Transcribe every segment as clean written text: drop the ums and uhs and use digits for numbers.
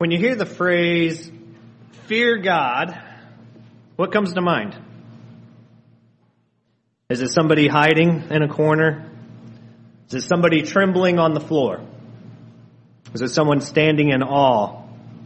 When you hear the phrase, fear God, what comes to mind? Is it somebody hiding in a corner? Is it somebody trembling on the floor? Is it someone standing in awe?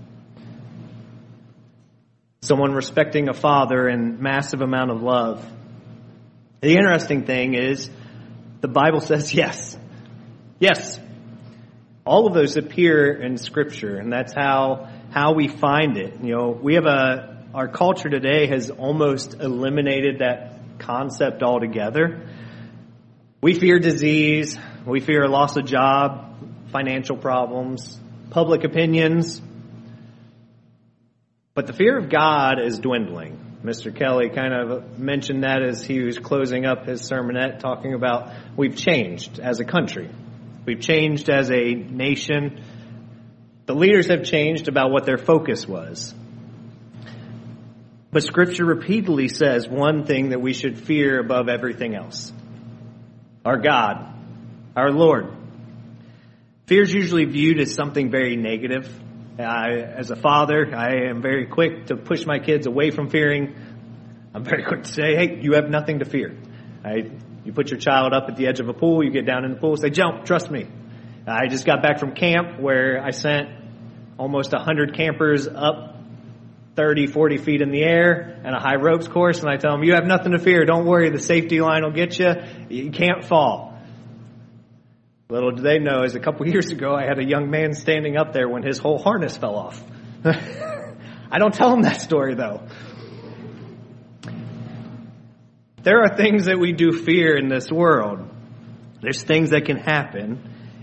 Someone respecting a father in massive amount of love? The interesting thing is, the Bible says yes. Yes. All of those appear in Scripture, and that's how we find it. You know, we have our culture today has almost eliminated that concept altogether. We fear disease, we fear a loss of job, financial problems, public opinions. But the fear of God is dwindling. Mr. Kelly kind of mentioned that as he was closing up his sermonette, talking about we've changed as a country. We've changed as a nation. The leaders have changed about what their focus was. But Scripture repeatedly says one thing that we should fear above everything else. Our God, our Lord. Fear is usually viewed as something very negative. As a father, I am very quick to push my kids away from fearing. I'm very quick to say, hey, you have nothing to fear. You put your child up at the edge of a pool, you get down in the pool, say, jump, trust me. I just got back from camp where I sent almost 100 campers up 30, 40 feet in the air and a high ropes course, and I tell them, you have nothing to fear. Don't worry, the safety line will get you. You can't fall. Little do they know, as a couple years ago, I had a young man standing up there when his whole harness fell off. I don't tell him that story, though. There are things that we do fear in this world. There's things that can happen.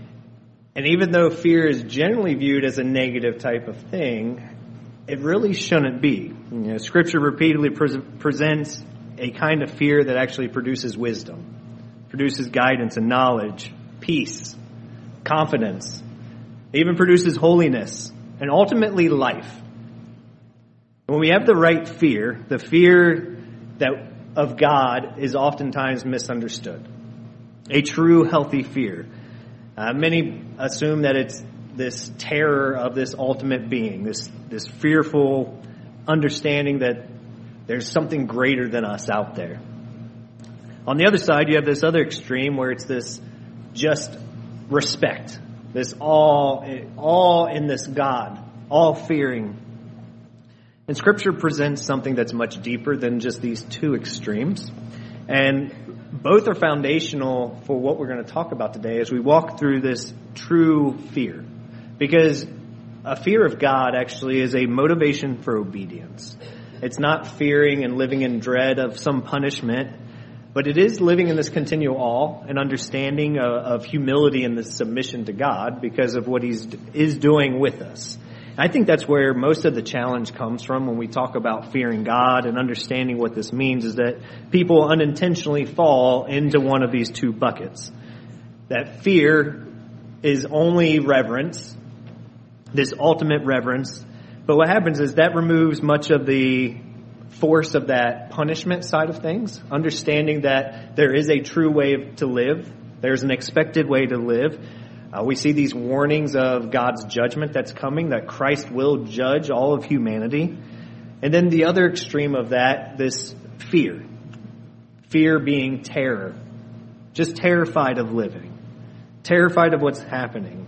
And even though fear is generally viewed as a negative type of thing, it really shouldn't be. You know, Scripture repeatedly presents a kind of fear that actually produces wisdom, produces guidance and knowledge, peace, confidence. It even produces holiness and ultimately life. When we have the right fear, the fear of God is oftentimes misunderstood. A true healthy fear. Many assume that it's this terror of this ultimate being, this fearful understanding that there's something greater than us out there. On the other side, you have this other extreme where it's this just respect, this all in this God, all fearing. And Scripture presents something that's much deeper than just these two extremes. And both are foundational for what we're going to talk about today as we walk through this true fear. Because a fear of God actually is a motivation for obedience. It's not fearing and living in dread of some punishment, but it is living in this continual awe and understanding of humility and this submission to God because of what He is doing with us. I think that's where most of the challenge comes from when we talk about fearing God and understanding what this means, is that people unintentionally fall into one of these two buckets. That fear is only reverence, this ultimate reverence, but what happens is that removes much of the force of that punishment side of things, understanding that there is a true way to live, there's an expected way to live. We see these warnings of God's judgment that's coming, that Christ will judge all of humanity. And then the other extreme of that, this fear. Fear being terror. Just terrified of living. Terrified of what's happening.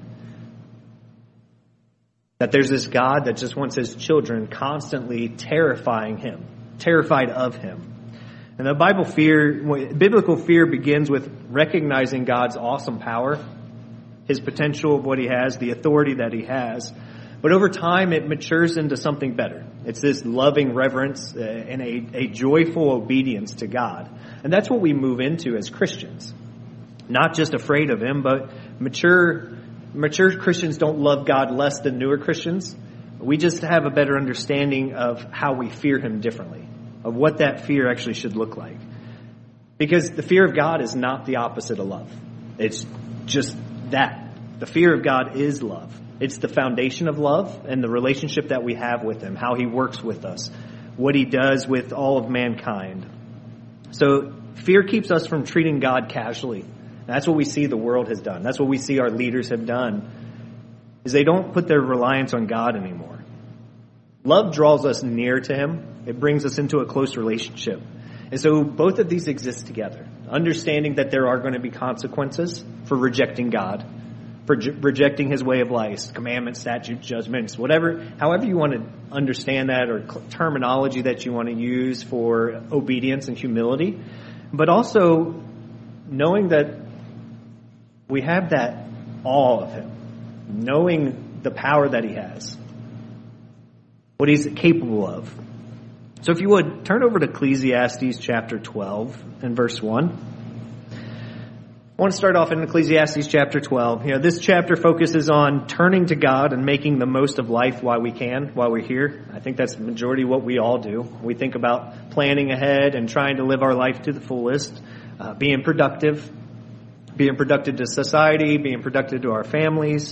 That there's this God that just wants His children constantly terrifying Him. Terrified of Him. And the biblical fear begins with recognizing God's awesome power, His potential of what He has, the authority that He has. But over time, it matures into something better. It's this loving reverence and a joyful obedience to God. And that's what we move into as Christians. Not just afraid of Him, but mature Christians don't love God less than newer Christians. We just have a better understanding of how we fear Him differently, of what that fear actually should look like. Because the fear of God is not the opposite of love. It's just that. The fear of God is love. It's the foundation of love and the relationship that we have with Him, how He works with us, what He does with all of mankind. So fear keeps us from treating God casually. That's what we see the world has done. That's what we see our leaders have done, is they don't put their reliance on God anymore. Love draws us near to him. It brings us into a close relationship. And so both of these exist together. Understanding that there are going to be consequences for rejecting God, for rejecting his way of life, commandments, statutes, judgments, however you want to understand that, or terminology that you want to use for obedience and humility. But also knowing that we have that awe of him, knowing the power that he has, what he's capable of. So if you would, turn over to Ecclesiastes chapter 12 and verse 1. I want to start off in Ecclesiastes chapter 12. This chapter focuses on turning to God and making the most of life while we can, while we're here. I think that's the majority of what we all do. We think about planning ahead and trying to live our life to the fullest, being productive to society, being productive to our families.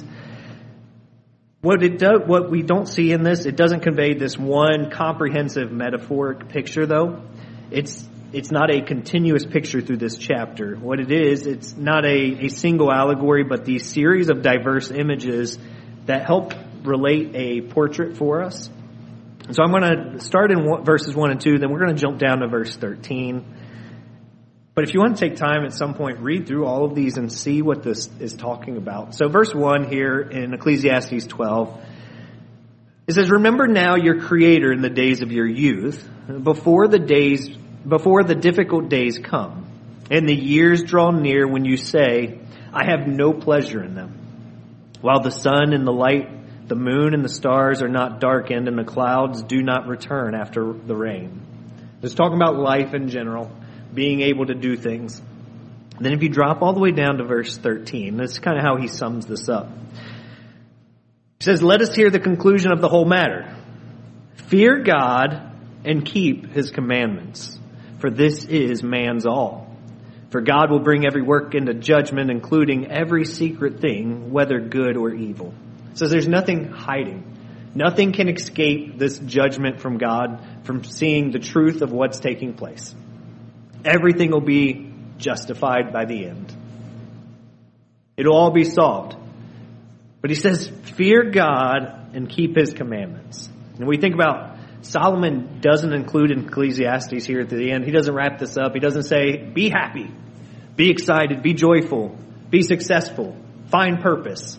What we don't see in this, it doesn't convey this one comprehensive metaphoric picture, though. It's not a continuous picture through this chapter. What it is, it's not a single allegory, but these series of diverse images that help relate a portrait for us. And so I'm going to start in verses 1 and 2, then we're going to jump down to verse 13. But if you want to take time at some point, read through all of these and see what this is talking about. So verse 1 here in Ecclesiastes 12, it says, "Remember now your Creator in the days of your youth, before the difficult days come, and the years draw near when you say, I have no pleasure in them. While the sun and the light, the moon and the stars are not darkened, and the clouds do not return after the rain." It's talking about life in general, being able to do things. Then if you drop all the way down to verse 13, that's kind of how he sums this up. He says, "Let us hear the conclusion of the whole matter. Fear God and keep his commandments, for this is man's all. For God will bring every work into judgment, including every secret thing, whether good or evil." So there's nothing hiding. Nothing can escape this judgment from God, from seeing the truth of what's taking place. Everything will be justified by the end. It'll all be solved. But he says, fear God and keep his commandments. And we think about Solomon doesn't include in Ecclesiastes here at the end. He doesn't wrap this up. He doesn't say, be happy, be excited, be joyful, be successful, find purpose.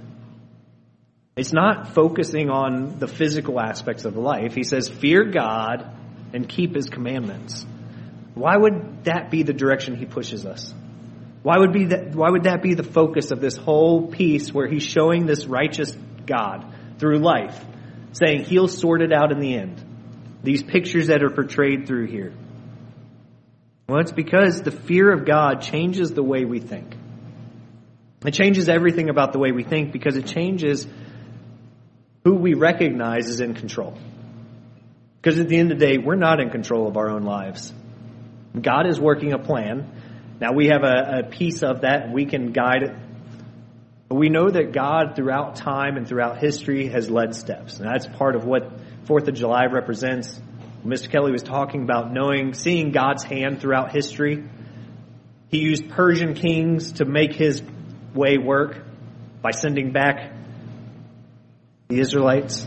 It's not focusing on the physical aspects of life. He says, fear God and keep his commandments. Why would that be the direction he pushes us? Why would that be the focus of this whole piece where he's showing this righteous God through life, saying he'll sort it out in the end? These pictures that are portrayed through here. Well, it's because the fear of God changes the way we think. It changes everything about the way we think because it changes who we recognize is in control. Because at the end of the day, we're not in control of our own lives. God is working a plan. Now we have a piece of that. We can guide it. But we know that God throughout time and throughout history has led steps. And that's part of what 4th of July represents. Mr. Kelly was talking about seeing God's hand throughout history. He used Persian kings to make his way work by sending back the Israelites.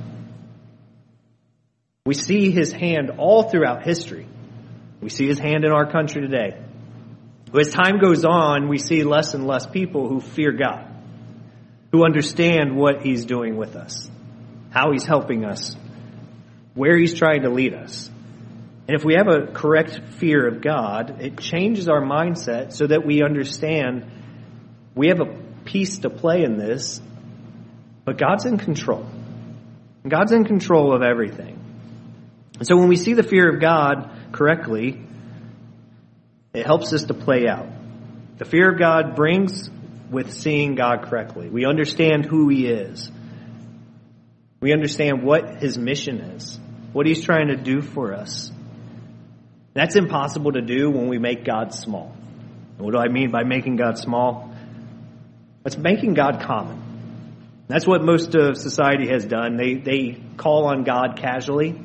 We see his hand all throughout history. We see his hand in our country today. As time goes on, we see less and less people who fear God, who understand what he's doing with us, how he's helping us, where he's trying to lead us. And if we have a correct fear of God, it changes our mindset so that we understand we have a piece to play in this, but God's in control. God's in control of everything. And so when we see the fear of God correctly, it helps us to play out. The fear of God brings with seeing God correctly. We understand who he is. We understand what his mission is, what he's trying to do for us. That's impossible to do when we make God small. What do I mean by making God small? It's making God common. That's what most of society has done. They call on God casually.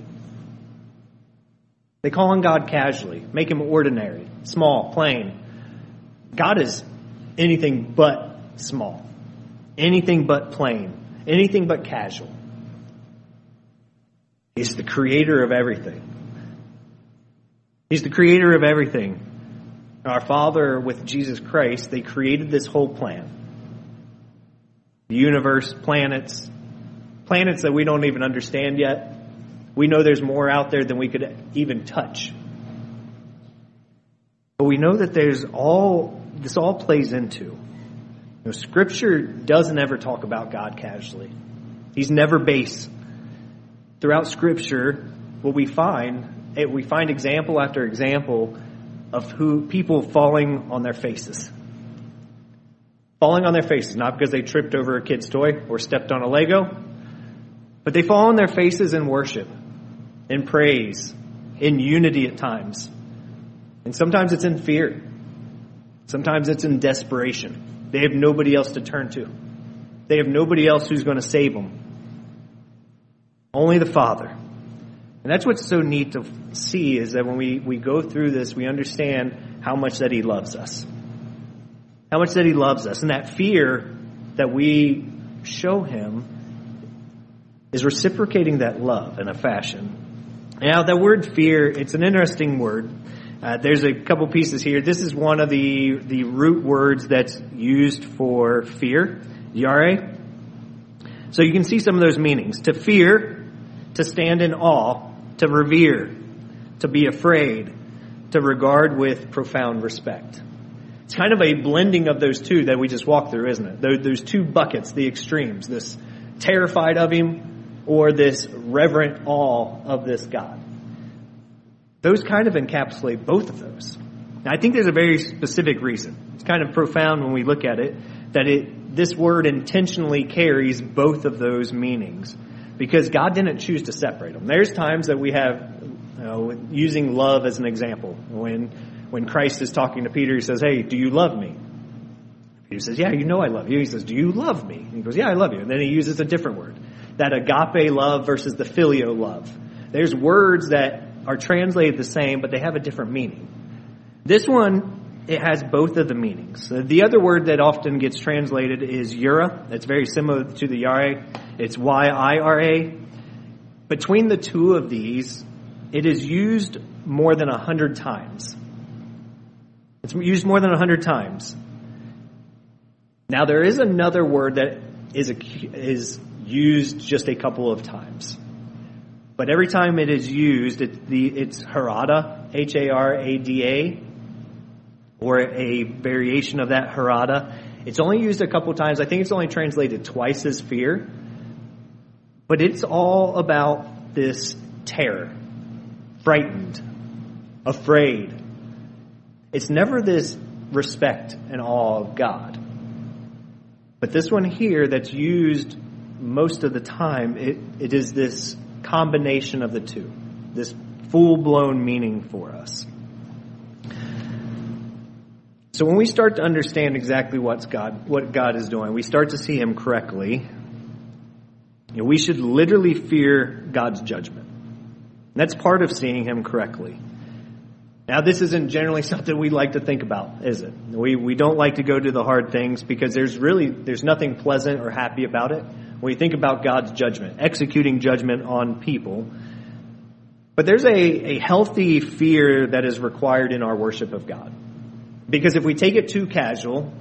They call on God casually, make him ordinary, small, plain. God is anything but small, anything but plain, anything but casual. He's the creator of everything. He's the creator of everything. Our Father with Jesus Christ, they created this whole plan. The universe, planets that we don't even understand yet. We know there's more out there than we could even touch. But we know that this all plays into. Scripture doesn't ever talk about God casually. He's never base. Throughout Scripture, what we find example after example of people falling on their faces. Falling on their faces, not because they tripped over a kid's toy or stepped on a Lego, but they fall on their faces in worship, in praise, in unity at times. And sometimes it's in fear. Sometimes it's in desperation. They have nobody else to turn to. They have nobody else who's going to save them. Only the Father. And that's what's so neat to see, is that when we go through this, we understand how much that He loves us. How much that He loves us. And that fear that we show Him is reciprocating that love in a fashion. Now, that word fear, it's an interesting word. There's a couple pieces here. This is one of the root words that's used for fear, yare. So you can see some of those meanings. To fear, to stand in awe, to revere, to be afraid, to regard with profound respect. It's kind of a blending of those two that we just walked through, isn't it? Those two buckets, the extremes, this terrified of Him or this reverent awe of this God. Those kind of encapsulate both of those. Now, I think there's a very specific reason. It's kind of profound when we look at it, that this word intentionally carries both of those meanings, because God didn't choose to separate them. There's times that we have, using love as an example, when Christ is talking to Peter, He says, "Hey, do you love me?" Peter says, "Yeah, you know I love you." He says, "Do you love me?" And he goes, "Yeah, I love you." And then he uses a different word, that agape love versus the phileo love. There's words that are translated the same, but they have a different meaning. This one, it has both of the meanings. The other word that often gets translated is yura. It's very similar to the yare. It's Y-I-R-A. Between the two of these, it is used more than 100 times. It's used more than 100 times. Now, there is another word that is used just a couple of times. But every time it is used, it's harada, H-A-R-A-D-A, or a variation of that harada. It's only used a couple times. I think it's only translated twice as fear. But it's all about this terror, frightened, afraid. It's never this respect and awe of God. But this one here that's used most of the time, it is this combination of the two, this full-blown meaning for us. So when we start to understand exactly what God is doing, we start to see Him correctly. We should literally fear God's judgment. That's part of seeing Him correctly. Now, this isn't generally something we like to think about, is it? We don't like to go to the hard things because there's nothing pleasant or happy about it when we think about God's judgment, executing judgment on people. But there's a healthy fear that is required in our worship of God. Because if we take it too casual,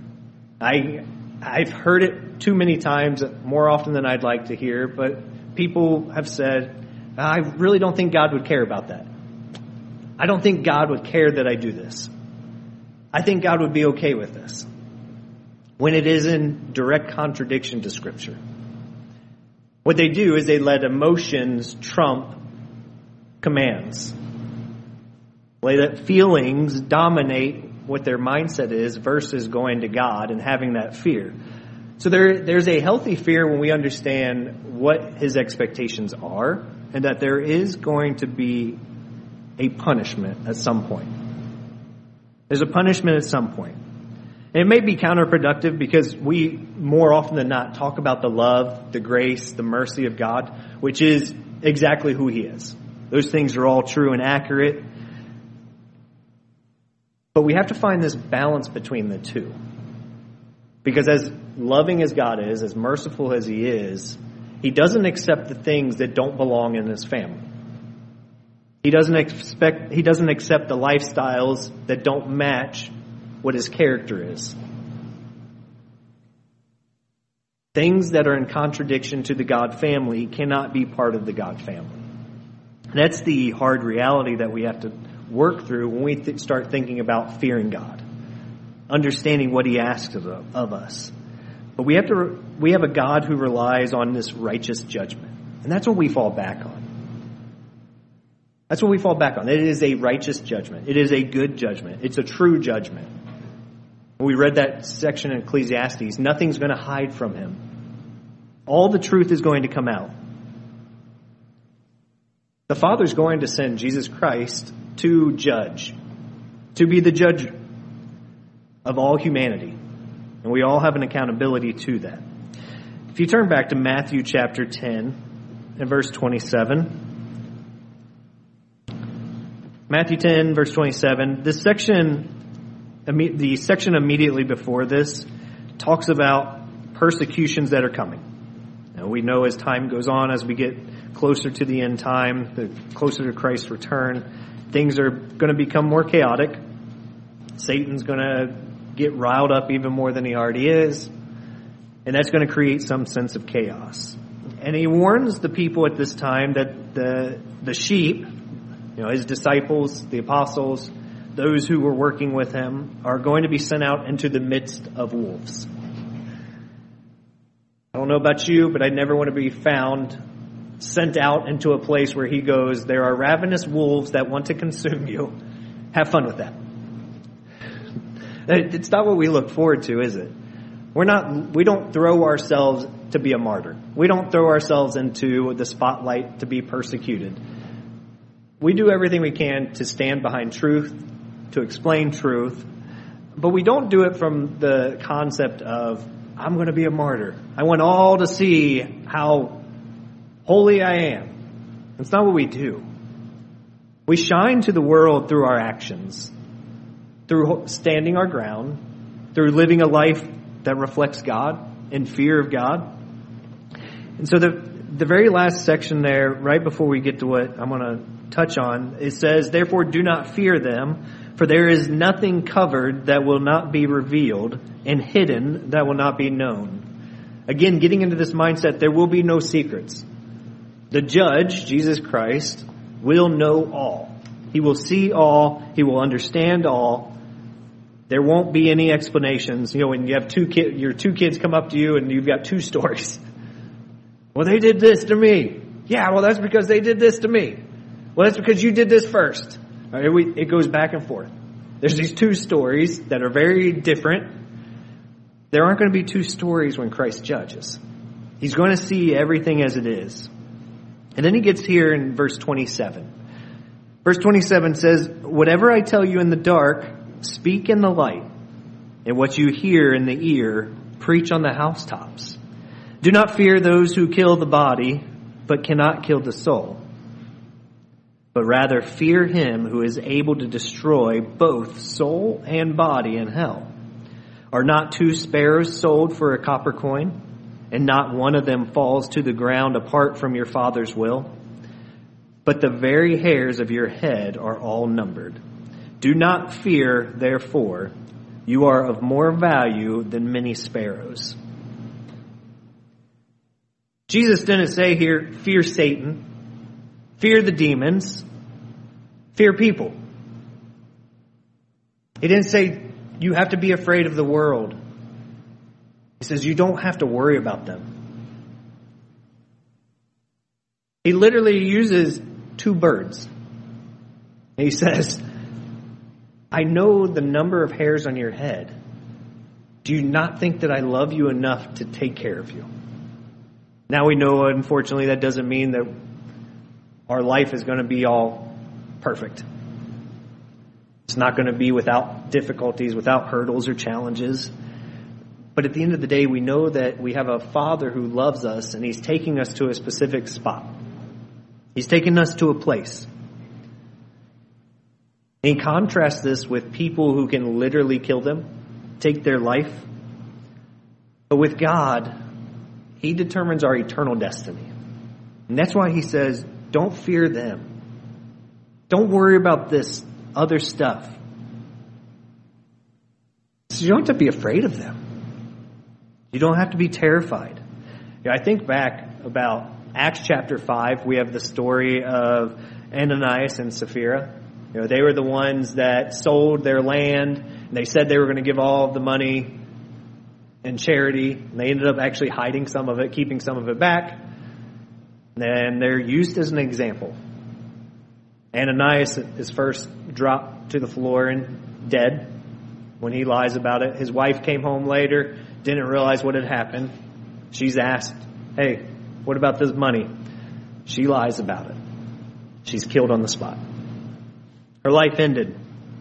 I've heard it too many times, more often than I'd like to hear, but people have said, I really don't think God would care about that. I don't think God would care that I do this. I think God would be okay with this. When it is in direct contradiction to Scripture. What they do is they let emotions trump commands. They let feelings dominate what their mindset is versus going to God and having that fear. So there's a healthy fear when we understand what His expectations are and that there is going to be a punishment at some point. There's a punishment at some point. And it may be counterproductive because we, more often than not, talk about the love, the grace, the mercy of God, which is exactly who He is. Those things are all true and accurate. But we have to find this balance between the two. Because as loving as God is, as merciful as He is, He doesn't accept the things that don't belong in his family. He doesn't accept the lifestyles that don't match what his character is. Things that are in contradiction to the God family cannot be part of the God family. That's the hard reality that we have to work through when we start thinking about fearing God, understanding what he asks of us. But we have a God who relies on this righteous judgment. And that's what we fall back on. That's what we fall back on. It is a righteous judgment. It is a good judgment. It's a true judgment. When we read that section in Ecclesiastes, nothing's going to hide from him. All the truth is going to come out. The Father's going to send Jesus Christ to judge, to be the judge of all humanity. And we all have an accountability to that. If you turn back to Matthew chapter 10 and verse 27. Matthew 10, verse 27. This section, the section immediately before this, talks about persecutions that are coming. Now, we know as time goes on, as we get closer to the end time, the closer to Christ's return, things are going to become more chaotic. Satan's going to get riled up even more than he already is. And that's going to create some sense of chaos. And he warns the people at this time that the sheep, his disciples, the apostles, those who were working with him, are going to be sent out into the midst of wolves. I don't know about you, but I never want to be found sent out into a place where he goes, there are ravenous wolves that want to consume you. Have fun with that. It's not what we look forward to, is it? We don't throw ourselves to be a martyr. We don't throw ourselves into the spotlight to be persecuted. We do everything we can to stand behind truth, to explain truth, but we don't do it from the concept of, I'm going to be a martyr. I want all to see how holy I am. That's not what we do. We shine to the world through our actions, through standing our ground, through living a life that reflects God in fear of God. And so the very last section there, right before we get to what I'm going to touch on, it says, therefore do not fear them, for there is nothing covered that will not be revealed, and hidden that will not be known. Again, getting into this mindset, there will be no secrets. The judge, Jesus Christ, will know all. He will see all. He will understand all. There won't be any explanations. When you have your two kids come up to you and you've got two stories. Well, they did this to me. Yeah, well, that's because they did this to me. Well, that's because you did this first. Right, it goes back and forth. There's these two stories that are very different. There aren't going to be two stories when Christ judges. He's going to see everything as it is. And then he gets here in verse 27. Verse 27 says, whatever I tell you in the dark, speak in the light, and what you hear in the ear, preach on the housetops. Do not fear those who kill the body, but cannot kill the soul. But rather fear him who is able to destroy both soul and body in hell. Are not 2 sparrows sold for a copper coin, and not one of them falls to the ground apart from your Father's will? But the very hairs of your head are all numbered. Do not fear, therefore, you are of more value than many sparrows. Jesus didn't say here, fear Satan, fear the demons, fear people. He didn't say you have to be afraid of the world. He says you don't have to worry about them. He literally uses 2 birds. He says, I know the number of hairs on your head. Do you not think that I love you enough to take care of you? Now we know, unfortunately, that doesn't mean that our life is going to be all perfect. It's not going to be without difficulties, without hurdles or challenges. But at the end of the day, we know that we have a Father who loves us, and He's taking us to a specific spot. He's taking us to a place. And he contrasts this with people who can literally kill them, take their life. But with God, He determines our eternal destiny. And that's why he says, don't fear them. Don't worry about this other stuff. So you don't have to be afraid of them. You don't have to be terrified. I think back about Acts chapter 5. We have the story of Ananias and Sapphira. They were the ones that sold their land. And they said they were going to give all of the money in charity. And they ended up actually hiding some of it, keeping some of it back. And they're used as an example. Ananias is first dropped to the floor and dead when he lies about it. His wife came home later, didn't realize what had happened. She's asked, hey, what about this money? She lies about it. She's killed on the spot. Her life ended.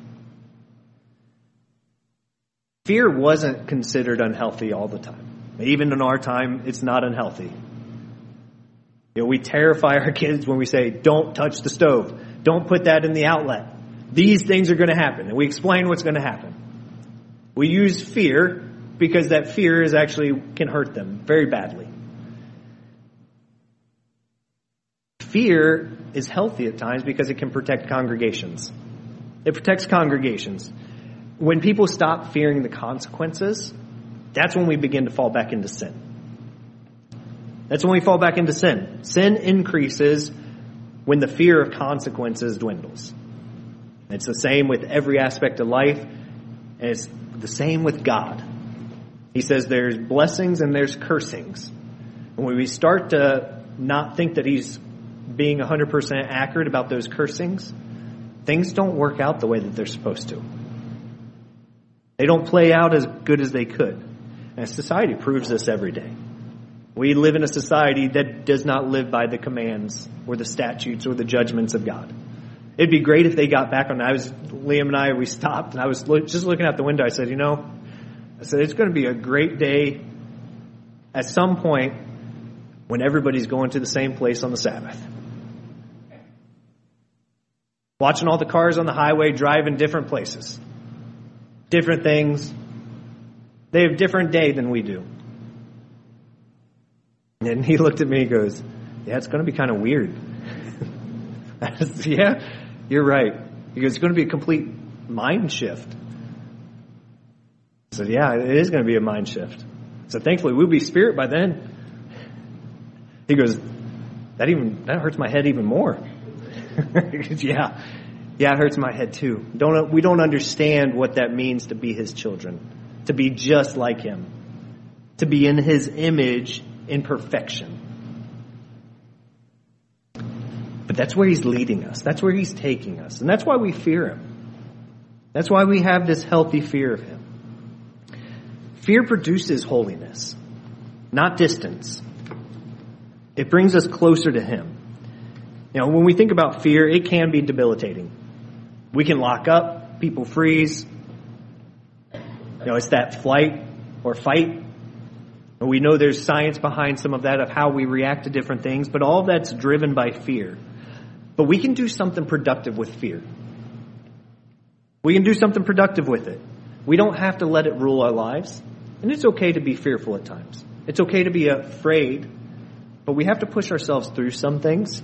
Fear wasn't considered unhealthy all the time. Even in our time, it's not unhealthy. We terrify our kids when we say, don't touch the stove. Don't put that in the outlet. These things are going to happen. And we explain what's going to happen. We use fear because that fear is actually can hurt them very badly. Fear is healthy at times because it can protect congregations. It protects congregations. When people stop fearing the consequences, that's when we begin to fall back into sin. That's when we fall back into sin. Sin increases when the fear of consequences dwindles. It's the same with every aspect of life, and it's the same with God. He says there's blessings and there's cursings. And when we start to not think that he's being 100% accurate about those cursings, things don't work out the way that they're supposed to. They don't play out as good as they could. And society proves this every day. We live in a society that does not live by the commands or the statutes or the judgments of God. It'd be great if they got back on. Liam and I, we stopped, and I was just looking out the window. I said, it's going to be a great day at some point when everybody's going to the same place on the Sabbath. Watching all the cars on the highway driving different places. Different things. They have a different day than we do. And he looked at me and goes, yeah, it's going to be kind of weird. I said, yeah, you're right. He goes, it's going to be a complete mind shift. I said, yeah, it is going to be a mind shift. So thankfully we'll be spirit by then. He goes, that hurts my head even more. He goes, yeah, it hurts my head too. We don't understand what that means to be his children, to be just like him, to be in his image in perfection. But that's where he's leading us. That's where he's taking us. And that's why we fear him. That's why we have this healthy fear of him. Fear produces holiness, not distance. It brings us closer to him. When we think about fear, it can be debilitating. We can lock up, people freeze. It's that flight or fight. And we know there's science behind some of that, of how we react to different things, but all of that's driven by fear. But we can do something productive with fear. We can do something productive with it. We don't have to let it rule our lives. And it's okay to be fearful at times. It's okay to be afraid, but we have to push ourselves through some things.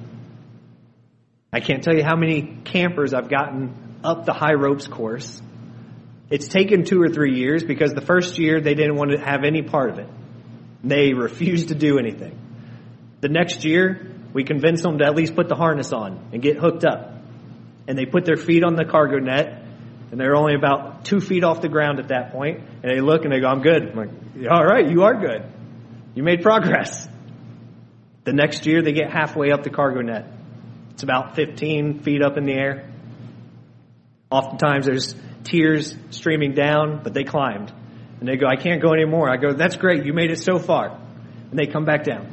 I can't tell you how many campers I've gotten up the high ropes course. It's taken 2 or 3 years because the first year they didn't want to have any part of it. They refused to do anything. The next year, we convinced them to at least put the harness on and get hooked up. And they put their feet on the cargo net, and they're only about 2 feet off the ground at that point. And they look and they go, I'm good. I'm like, all right, you are good. You made progress. The next year, they get halfway up the cargo net. It's about 15 feet up in the air. Oftentimes, there's tears streaming down, but they climbed. And they go, I can't go anymore. I go, that's great. You made it so far. And they come back down.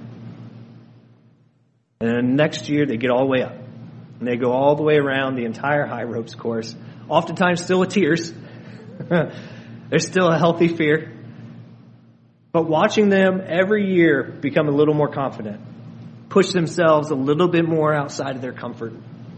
And then next year, they get all the way up. And they go all the way around the entire high ropes course. Oftentimes still with tears. There's still a healthy fear. But watching them every year become a little more confident. Push themselves a little bit more outside of their comfort.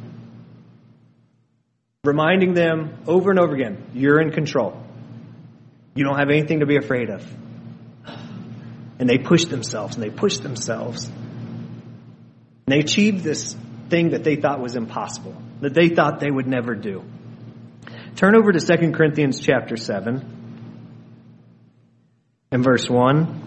Reminding them over and over again, you're in control. You don't have anything to be afraid of. And they pushed themselves and they pushed themselves. And they achieved this thing that they thought was impossible, that they thought they would never do. Turn over to 2 Corinthians chapter 7 and verse 1.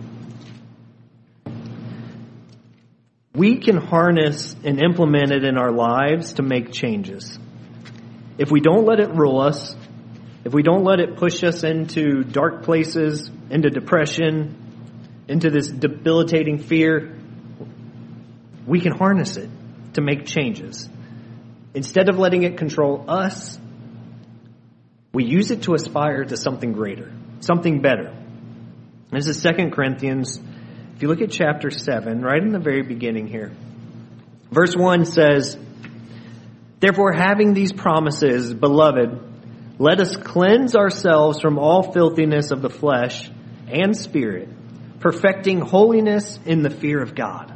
We can harness and implement it in our lives to make changes. If we don't let it rule us, if we don't let it push us into dark places, into depression, into this debilitating fear, we can harness it to make changes. Instead of letting it control us, we use it to aspire to something greater, something better. This is 2 Corinthians. If you look at chapter 7, right in the very beginning here, verse 1 says, "Therefore, having these promises, beloved, let us cleanse ourselves from all filthiness of the flesh and spirit, perfecting holiness in the fear of God."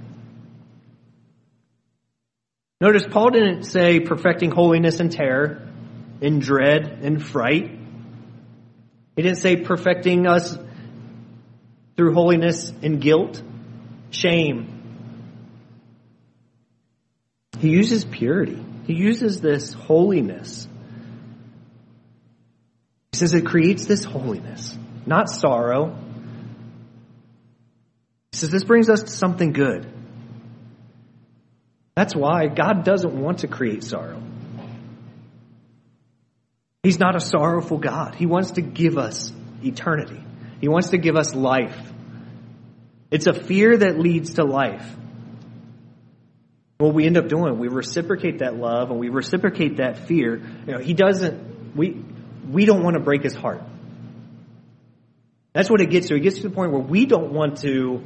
Notice Paul didn't say perfecting holiness in terror, in dread, in fright. He didn't say perfecting us through holiness in guilt, shame. He uses purity. He uses this holiness. He says it creates this holiness, not sorrow. He says this brings us to something good. That's why God doesn't want to create sorrow. He's not a sorrowful God. He wants to give us eternity. He wants to give us life. It's a fear that leads to life. What we end up doing, we reciprocate that love and we reciprocate that fear. He doesn't, we don't want to break his heart. That's what it gets to. It gets to the point where we don't want to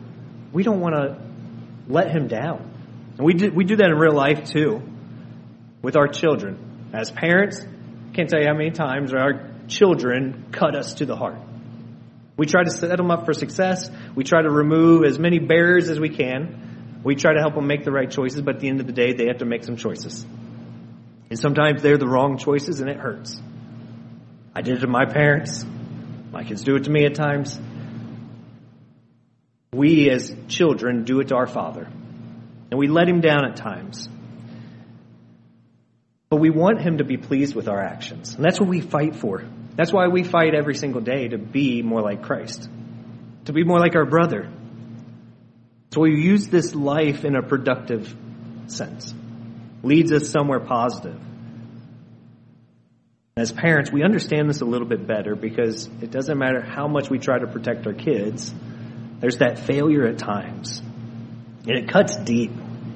let him down. And we do that in real life too, with our children. As parents, can't tell you how many times our children cut us to the heart. We try to set them up for success. We try to remove as many barriers as we can. We try to help them make the right choices, but at the end of the day, they have to make some choices. And sometimes they're the wrong choices and it hurts. I did it to my parents. My kids do it to me at times. We as children do it to our Father. And we let him down at times. But we want him to be pleased with our actions. And that's what we fight for. That's why we fight every single day to be more like Christ. To be more like our brother. So we use this life in a productive sense. Leads us somewhere positive. As parents, we understand this a little bit better because it doesn't matter how much we try to protect our kids. There's that failure at times. And it cuts deep.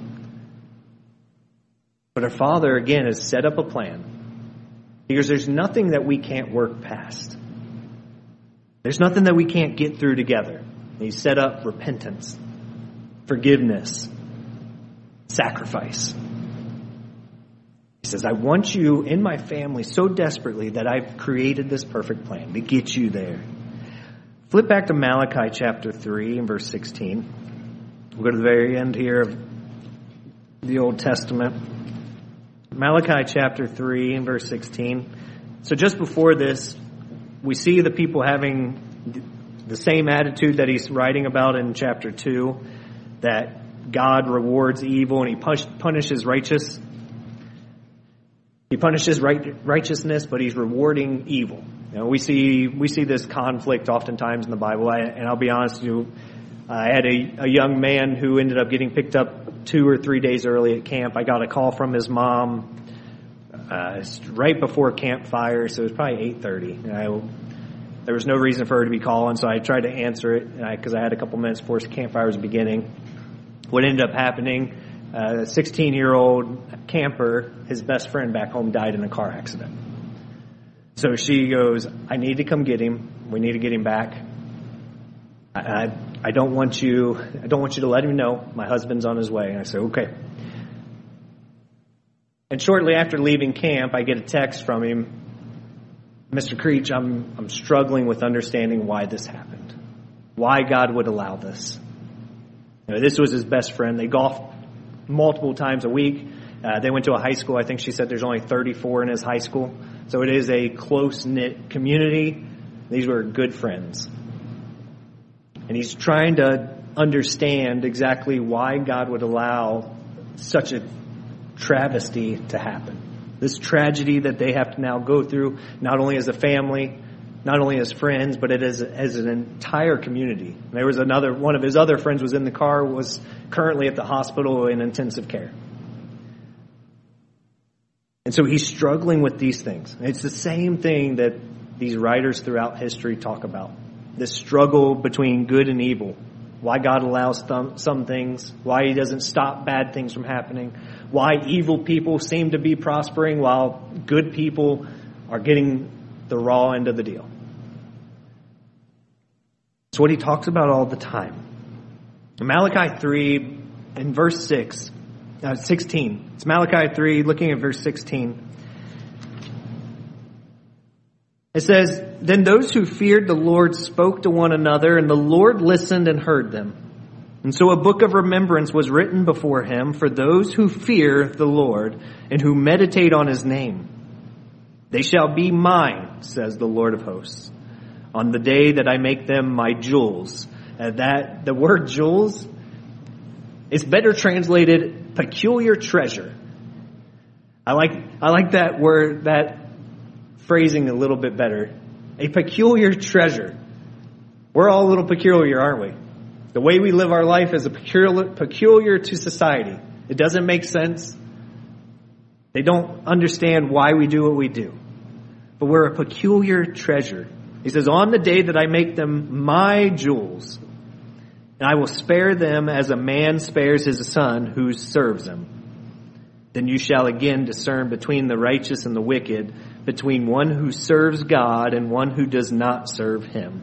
But our Father, again, has set up a plan. Because there's nothing that we can't work past. There's nothing that we can't get through together. And He's set up repentance, forgiveness, sacrifice. He says, I want you in my family so desperately that I've created this perfect plan to get you there. Flip back to Malachi chapter 3 and verse 16. We'll go to the very end here of the Old Testament. Malachi chapter 3 and verse 16. So just before this, we see the people having the same attitude that he's writing about in chapter 2, that God rewards evil and he punishes righteous. He punishes righteousness, but he's rewarding evil. We see this conflict oftentimes in the Bible. And I'll be honest with you, I had a young man who ended up getting picked up 2 or 3 days early at camp. I got a call from his mom right before campfire, so it was probably 8:30. There was no reason for her to be calling, so I tried to answer it because I had a couple minutes before campfire was beginning. What ended up happening, a 16-year-old camper, his best friend back home died in a car accident. So she goes, I need to come get him. We need to get him back. I don't want you to let him know my husband's on his way. And I said, okay. And shortly after leaving camp, I get a text from him. Mr. Creech, I'm struggling with understanding why this happened. Why God would allow this. This was his best friend. They golfed multiple times a week. They went to a high school. I think she said there's only 34 in his high school. So it is a close-knit community. These were good friends. And he's trying to understand exactly why God would allow such a travesty to happen. This tragedy that they have to now go through, not only as a family, not only as friends, but it is as an entire community. There was one of his other friends was in the car, was currently at the hospital in intensive care. And so he's struggling with these things. It's the same thing that these writers throughout history talk about. This struggle between good and evil. Why God allows some things. Why he doesn't stop bad things from happening. Why evil people seem to be prospering while good people are getting the raw end of the deal. It's what he talks about all the time. In Malachi 3 in verse 16. It's Malachi 3, looking at verse 16. It says, "Then those who feared the Lord spoke to one another, and the Lord listened and heard them. And so a book of remembrance was written before him for those who fear the Lord and who meditate on his name. They shall be mine, says the Lord of hosts, on the day that I make them my jewels." The word jewels is better translated peculiar treasure. I like that word, that phrasing a little bit better. A peculiar treasure. We're all a little peculiar, aren't we? The way we live our life is peculiar to society. It doesn't make sense. They don't understand why we do what we do. But we're a peculiar treasure. He says, "On the day that I make them my jewels, and I will spare them as a man spares his son who serves him. Then you shall again discern between the righteous and the wicked, between one who serves God and one who does not serve him."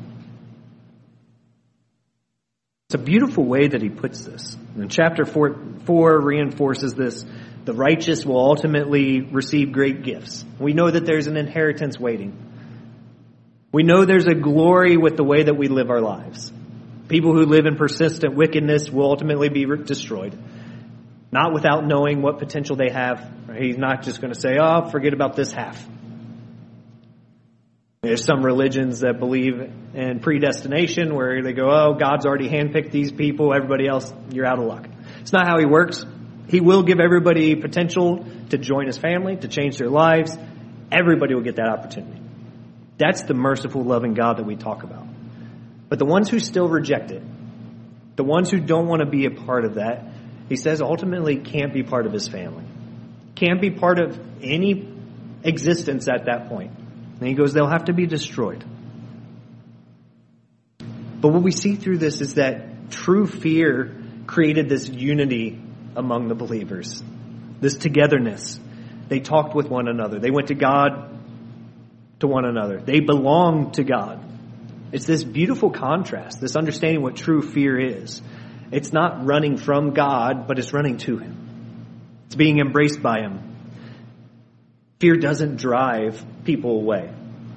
It's a beautiful way that he puts this. And chapter 4 reinforces this. The righteous will ultimately receive great gifts. We know that there's an inheritance waiting. We know there's a glory with the way that we live our lives. People who live in persistent wickedness will ultimately be destroyed. Not without knowing what potential they have. He's not just going to say, "Oh, forget about this half." There's some religions that believe in predestination where they go, "Oh, God's already handpicked these people. Everybody else, you're out of luck." It's not how he works. He will give everybody potential to join his family, to change their lives. Everybody will get that opportunity. That's the merciful, loving God that we talk about. But the ones who still reject it, the ones who don't want to be a part of that, he says ultimately can't be part of his family. Can't be part of any existence at that point. And he goes, they'll have to be destroyed. But what we see through this is that true fear created this unity among the believers. This togetherness. They talked with one another. They went to God to one another. They belonged to God. It's this beautiful contrast, this understanding what true fear is. It's not running from God, but it's running to him. It's being embraced by him. Fear doesn't drive people away.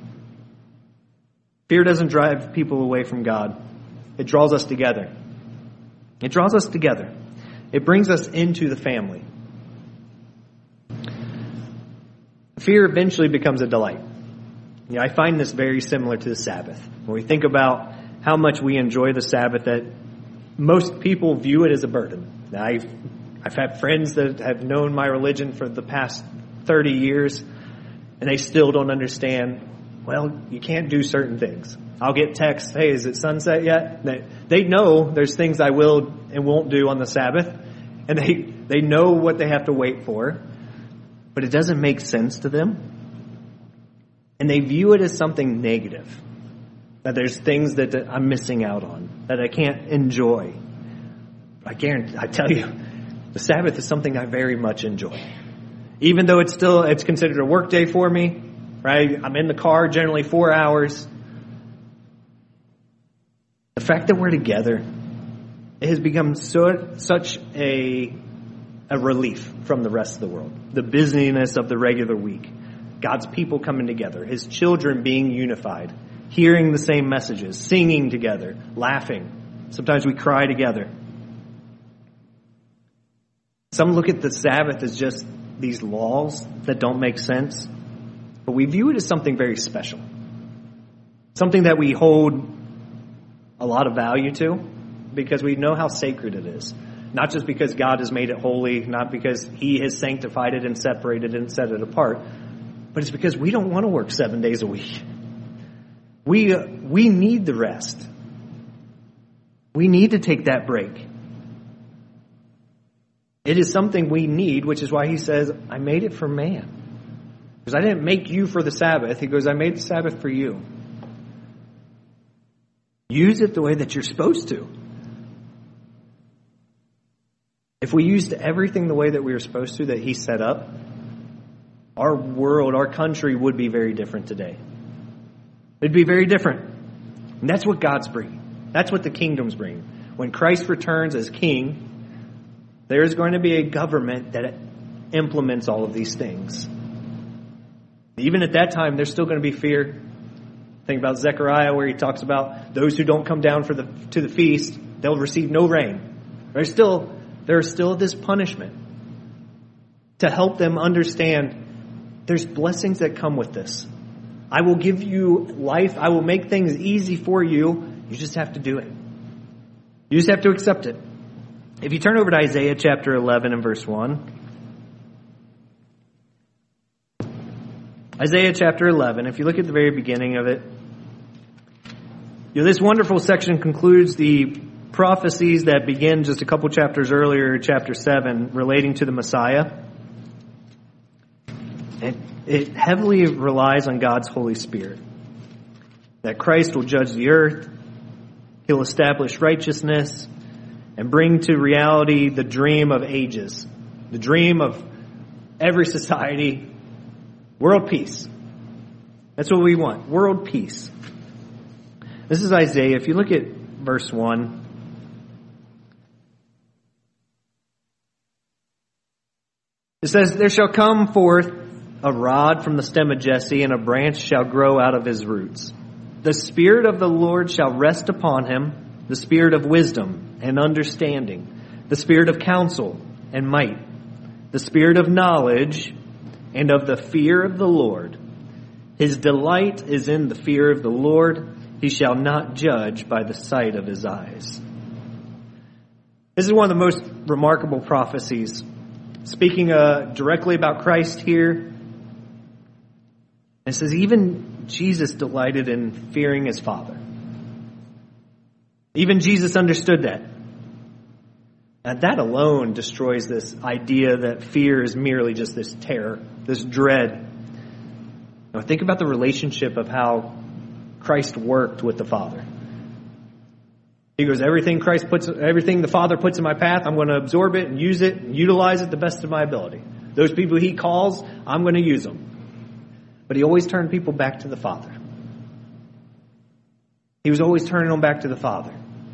Fear doesn't drive people away from God. It draws us together. It draws us together. It brings us into the family. Fear eventually becomes a delight. I find this very similar to the Sabbath. When we think about how much we enjoy the Sabbath, that most people view it as a burden. Now, I've had friends that have known my religion for the past 30 years, and they still don't understand, well, you can't do certain things. I'll get texts, "Hey, is it sunset yet?" They know there's things I will and won't do on the Sabbath, and they know what they have to wait for, but it doesn't make sense to them. And they view it as something negative, that there's things that I'm missing out on, that I can't enjoy. I tell you, the Sabbath is something I very much enjoy. Even though it's considered a work day for me, right? I'm in the car generally 4 hours. The fact that we're together, it has become such a relief from the rest of the world. The busyness of the regular week. God's people coming together. His children being unified. Hearing the same messages. Singing together. Laughing. Sometimes we cry together. Some look at the Sabbath as just these laws that don't make sense. But we view it as something very special. Something that we hold a lot of value to, because we know how sacred it is. Not just because God has made it holy, not because He has sanctified it and separated it and set it apart, but it's because we don't want to work 7 days a week. We need the rest. We need to take that break. It is something we need, which is why He says, I made it for man. Because I didn't make you for the Sabbath. He goes, I made the Sabbath for you. Use it the way that you're supposed to. If we used everything the way that we were supposed to, that He set up, our world, our country would be very different today. It'd be very different. And that's what God's bringing. That's what the kingdom's bringing. When Christ returns as king, there is going to be a government that implements all of these things. Even at that time, there's still going to be fear. Think about Zechariah, where he talks about those who don't come down to the feast, they'll receive no rain. There's still this punishment to help them understand there's blessings that come with this. I will give you life. I will make things easy for you. You just have to do it. You just have to accept it. If you turn over to Isaiah chapter 11 and verse 1. Isaiah chapter 11, if you look at the very beginning of it, this wonderful section concludes the prophecies that begin just a couple chapters earlier, chapter 7, relating to the Messiah. And it heavily relies on God's Holy Spirit. That Christ will judge the earth, He'll establish righteousness, and bring to reality the dream of ages, the dream of every society, world peace. That's what we want, world peace. This is Isaiah. If you look at verse 1, it says, there shall come forth a rod from the stem of Jesse, and a branch shall grow out of his roots. The Spirit of the Lord shall rest upon him, the Spirit of wisdom and understanding, the Spirit of counsel and might, the Spirit of knowledge and of the fear of the Lord. His delight is in the fear of the Lord. He shall not judge by the sight of his eyes. This is one of the most remarkable prophecies. Speaking directly about Christ here, it says even Jesus delighted in fearing his Father. Even Jesus understood that. And that alone destroys this idea that fear is merely just this terror, this dread. Now think about the relationship of how Christ worked with the Father. He goes, everything the Father puts in my path, I'm going to absorb it and use it and utilize it the best of my ability. Those people He calls, I'm going to use them. But He always turned people back to the Father. He was always turning them back to the Father.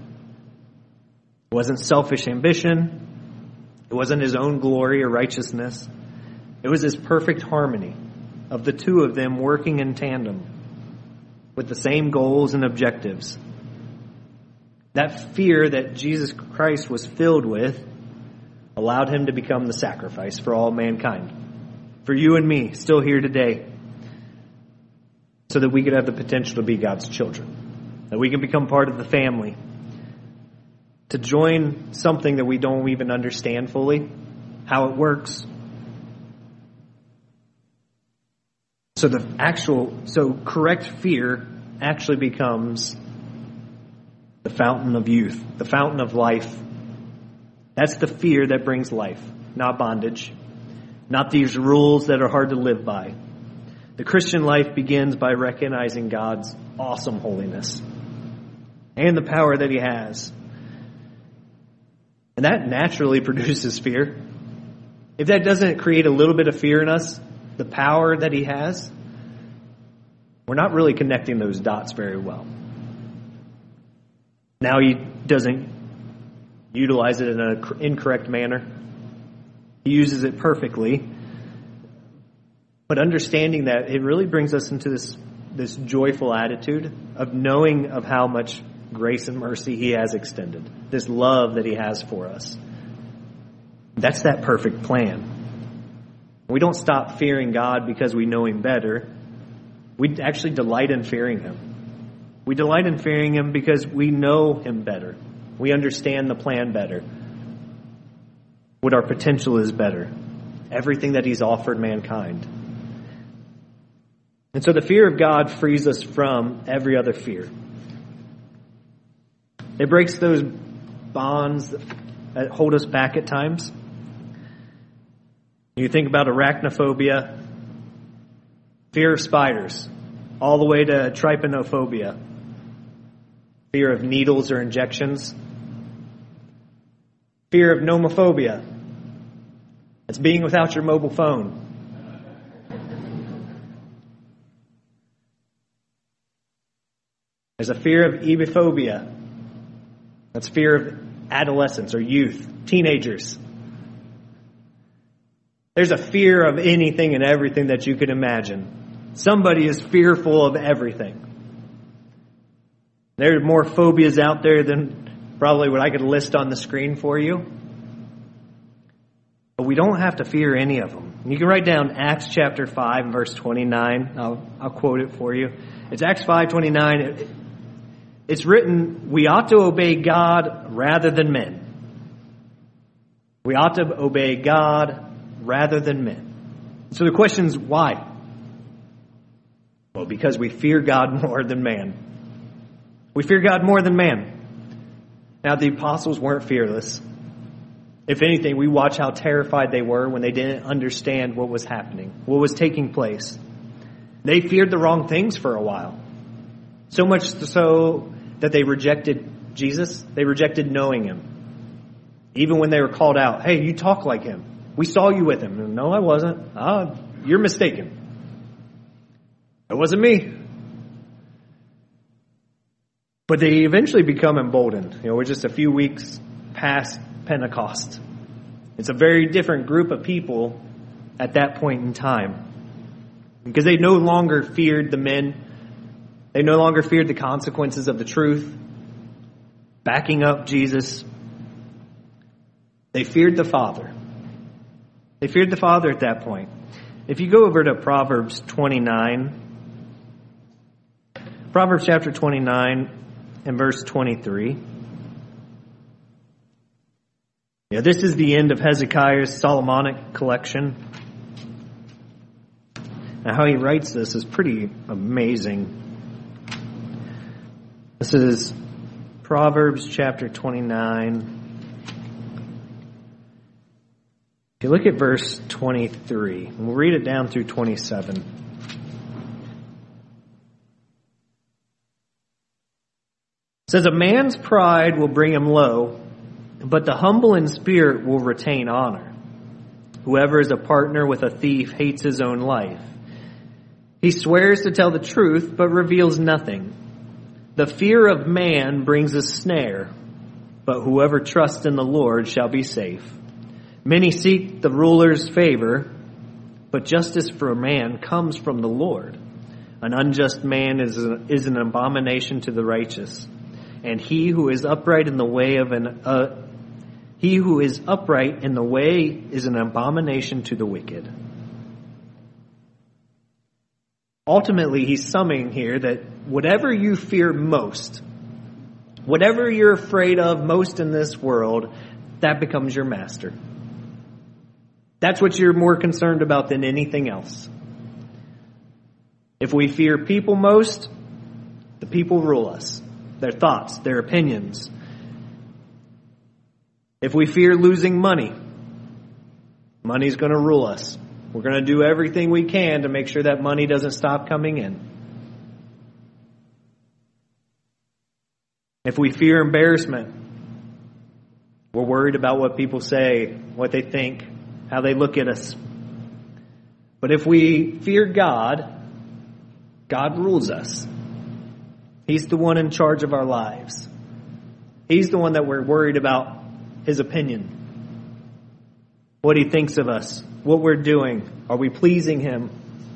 It wasn't selfish ambition. It wasn't His own glory or righteousness. It was His perfect harmony of the two of them working in tandem with the same goals and objectives. That fear that Jesus Christ was filled with allowed Him to become the sacrifice for all mankind. For you and me, still here today. So that we could have the potential to be God's children. That we can become part of the family. To join something that we don't even understand fully. How it works. So correct fear actually becomes the fountain of youth, the fountain of life. That's the fear that brings life, not bondage, not these rules that are hard to live by. The Christian life begins by recognizing God's awesome holiness and the power that He has. And that naturally produces fear. If that doesn't create a little bit of fear in us, the power that He has, we're not really connecting those dots very well. Now He doesn't utilize it in an incorrect manner. He uses it perfectly. But understanding that, it really brings us into this joyful attitude of knowing of how much grace and mercy He has extended. This love that He has for us. That's that perfect plan. We don't stop fearing God because we know Him better. We actually delight in fearing Him. We delight in fearing him because we know him better. We understand the plan better. What our potential is better. Everything that he's offered mankind. And so the fear of God frees us from every other fear. It breaks those bonds that hold us back at times. You think about arachnophobia, fear of spiders, all the way to trypanophobia, fear of needles or injections, fear of nomophobia, that's being without your mobile phone. There's a fear of ebiphobia, that's fear of adolescents or youth, teenagers. There's a fear of anything and everything that you can imagine. Somebody is fearful of everything. There are more phobias out there than probably what I could list on the screen for you. But we don't have to fear any of them. You can write down Acts chapter 5, verse 29. I'll quote it for you. It's Acts 5:29. It's written, we ought to obey God rather than men. We ought to obey God rather than men. So the question is, why? Well, because we fear God more than man. We fear God more than man. Now, the apostles weren't fearless. If anything, we watch how terrified they were when they didn't understand what was happening, what was taking place. They feared the wrong things for a while. So much so that they rejected Jesus. They rejected knowing him. Even when they were called out, hey, you talk like him. We saw you with him. No, I wasn't. You're mistaken. It wasn't me. But they eventually become emboldened. We're just a few weeks past Pentecost. It's a very different group of people at that point in time. Because they no longer feared the men. They no longer feared the consequences of the truth. Backing up Jesus. They feared the Father. They feared the Father at that point. If you go over to Proverbs 29, Proverbs chapter 29 and verse 23. This is the end of Hezekiah's Solomonic collection. Now, how he writes this is pretty amazing. This is Proverbs chapter 29. If you look at verse 23, and we'll read it down through 27. It says, a man's pride will bring him low, but the humble in spirit will retain honor. Whoever is a partner with a thief hates his own life. He swears to tell the truth, but reveals nothing. The fear of man brings a snare, but whoever trusts in the Lord shall be safe. Many seek the ruler's favor, but justice for a man comes from the Lord. An unjust man is an abomination to the righteous, and he who is upright in the way is an abomination to the wicked. Ultimately, he's summing here that whatever you fear most, whatever you're afraid of most in this world, that becomes your master. That's what you're more concerned about than anything else. If we fear people most, the people rule us. Their thoughts, their opinions. If we fear losing money, money's going to rule us. We're going to do everything we can to make sure that money doesn't stop coming in. If we fear embarrassment, we're worried about what people say, what they think, how they look at us. But if we fear God, God rules us. He's the one in charge of our lives. He's the one that we're worried about his opinion. What he thinks of us. What we're doing. Are we pleasing him?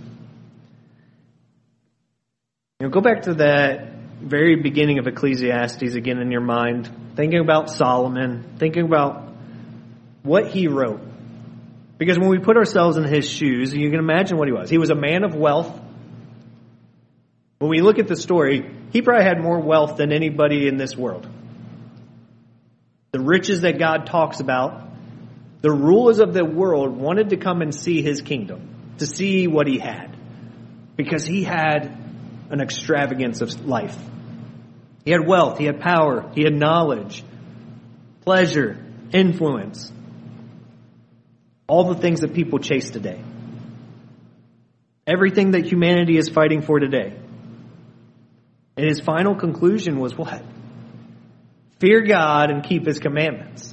Go back to that very beginning of Ecclesiastes again in your mind. Thinking about Solomon. Thinking about what he wrote. Because when we put ourselves in his shoes, you can imagine what he was. He was a man of wealth. When we look at the story, he probably had more wealth than anybody in this world. The riches that God talks about, the rulers of the world wanted to come and see his kingdom, to see what he had, because he had an extravagance of life. He had wealth, he had power, he had knowledge, pleasure, influence, all the things that people chase today. Everything that humanity is fighting for today. And his final conclusion was what? Fear God and keep his commandments.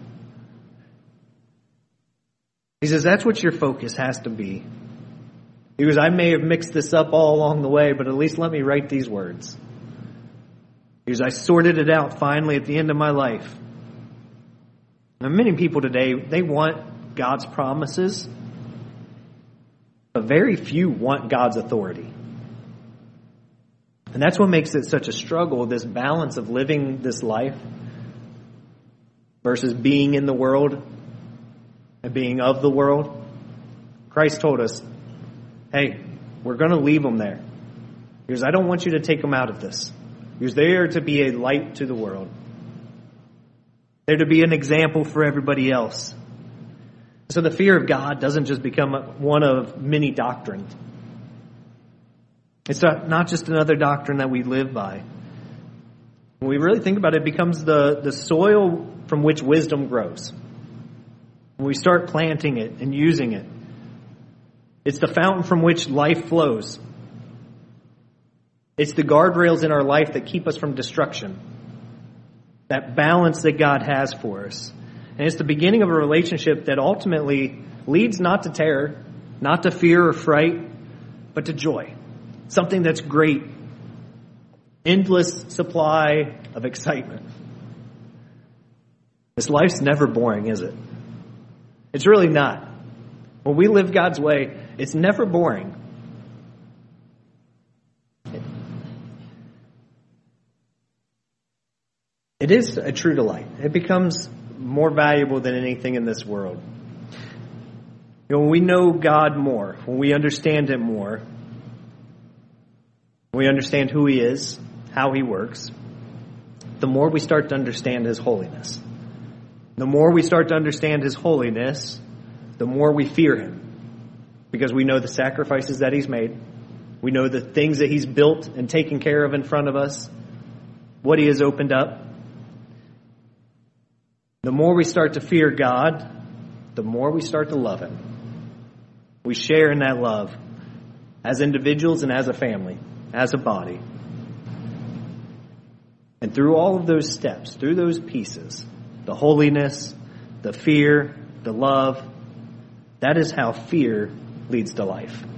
He says that's what your focus has to be. He goes, I may have mixed this up all along the way, but at least let me write these words. He goes, I sorted it out finally at the end of my life. Now, many people today, they want God's promises, but very few want God's authority. And that's what makes it such a struggle, this balance of living this life versus being in the world and being of the world. Christ told us, hey, we're going to leave them there. He goes, I don't want you to take them out of this. He goes, they are to be a light to the world. They're to be an example for everybody else. So the fear of God doesn't just become one of many doctrines. It's not just another doctrine that we live by. When we really think about it, it becomes the soil from which wisdom grows. When we start planting it and using it, it's the fountain from which life flows. It's the guardrails in our life that keep us from destruction. That balance that God has for us. And it's the beginning of a relationship that ultimately leads not to terror, not to fear or fright, but to joy. Something that's great. Endless supply of excitement. This life's never boring, is it? It's really not. When we live God's way, it's never boring. It is a true delight. It becomes more valuable than anything in this world. You know, when we know God more, when we understand Him more, we understand who He is, how He works, the more we start to understand His holiness. The more we start to understand His holiness, the more we fear Him. Because we know the sacrifices that He's made. We know the things that He's built and taken care of in front of us. What He has opened up. The more we start to fear God, the more we start to love Him. We share in that love as individuals and as a family, as a body. And through all of those steps, through those pieces, the holiness, the fear, the love, that is how fear leads to life.